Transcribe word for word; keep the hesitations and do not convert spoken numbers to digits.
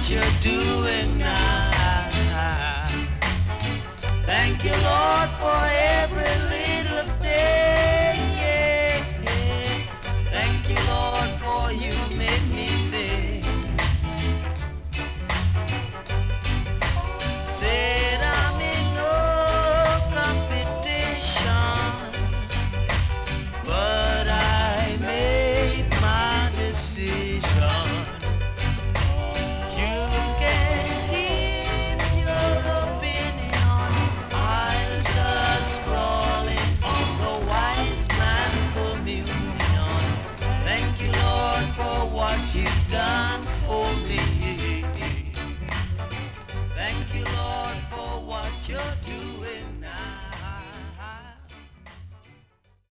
you're doing now. Thank you, Lord, for every little thing. Yeah, yeah. Thank you, Lord, for you made me sing. Said I'm in no competition, but I made my decision. You can keep your opinion. I'll just crawl in the wise man communion. Thank you, Lord, for what you've done.